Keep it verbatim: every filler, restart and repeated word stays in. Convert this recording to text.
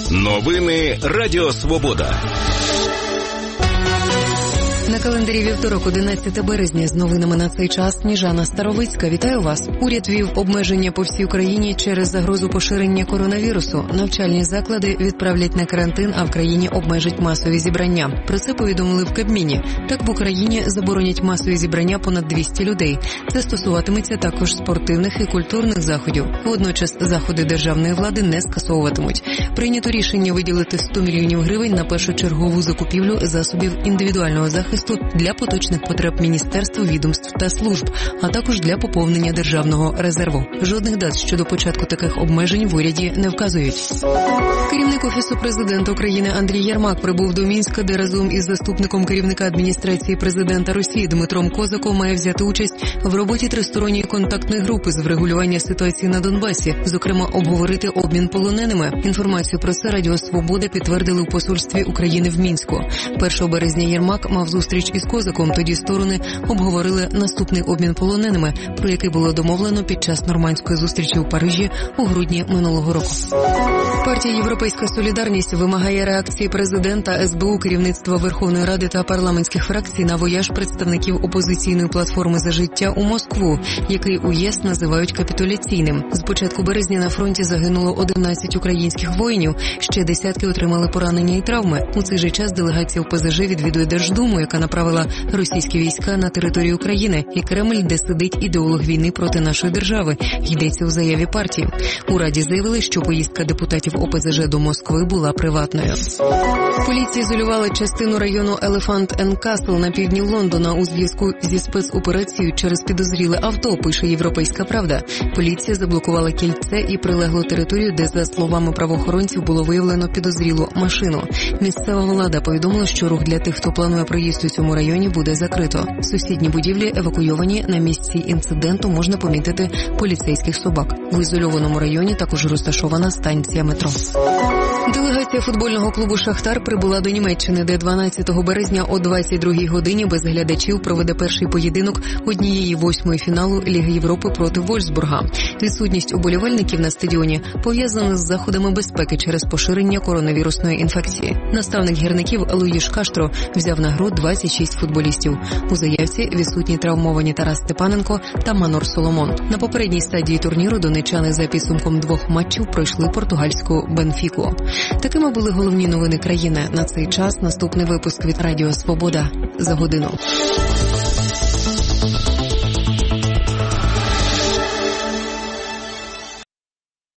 Новини Радіо Свобода. На календарі вівторок, одинадцяте березня, з новинами на цей час Сніжана Старовицька. Вітаю вас. Уряд ввів обмеження по всій Україні через загрозу поширення коронавірусу. Навчальні заклади відправлять на карантин, а в країні обмежать масові зібрання. Про це повідомили в Кабміні. Так в Україні заборонять масові зібрання понад двісті людей. Це стосуватиметься також спортивних і культурних заходів. Водночас заходи державної влади не скасовуватимуть. Прийнято рішення виділити сто мільйонів гривень на першочергову закупівлю засобів індивідуального захисту для поточних потреб міністерств, відомств та служб, а також для поповнення державного резерву. Жодних дат щодо початку таких обмежень в уряді не вказують. Керівник Офісу президента України Андрій Єрмак прибув до Мінська, де разом із заступником керівника адміністрації президента Росії Дмитром Козаком має взяти участь в роботі тристоронньої контактної групи з врегулювання ситуації на Донбасі, зокрема обговорити обмін полоненими. Інформацію про це Радіо Свобода підтвердили у посольстві України в Мінську. першого березня Єрмак мав зустріч із Козаком, тоді сторони обговорили наступний обмін полоненими, про який було домовлено під час нормандської зустрічі у Парижі у грудні минулого року. Партія «Європейська солідарність» вимагає реакції президента, ес бе у, керівництва Верховної Ради та парламентських фракцій на вояж представників опозиційної платформи «За життя» у Москву, який у ЄС називають капітуляційним. З початку березня на фронті загинуло одинадцять українських воїнів, ще десятки отримали поранення і травми. У цей же час делегація о пе зе же відвідує Держдуму, яка направила російські війська на територію України, і Кремль, де сидить ідеолог війни проти нашої держави, йдеться у заяві партії. У Раді заявили, що поїздка депутатів о пе зе же до Москви була приватною. Поліція ізолювала частину району Елефант енд Касл на півдні Лондона у зв'язку зі спецоперацією через підозріле авто, пише «Європейська правда». Поліція заблокувала кільце і прилеглу територію, де, за словами правоохоронців, було виявлено підозрілу машину. Місцева влада повідомила, що рух для тих, хто планує проїзд у цьому районі, буде закрито. Сусідні будівлі евакуйовані. На місці інциденту можна помітити поліцейських собак. В ізольованому районі також розташована станція метро. Делегація футбольного клубу «Шахтар» прибула до Німеччини, де дванадцятого березня о двадцять другій годині без глядачів проведе перший поєдинок однієї восьмої фіналу Ліги Європи проти Вольфсбурга. Відсутність уболівальників на стадіоні пов'язана з заходами безпеки через поширення коронавірусної інфекції. Наставник гірників Луїш Каштро взяв на гру двадцять шість футболістів. У заявці відсутні травмовані Тарас Степаненко та Манор Соломон. На попередній стадії турніру донеччани за підсумком двох матчів пройшли португальську Бенфіку. Такими були головні новини країни. На цей час наступний випуск від Радіо Свобода за годину.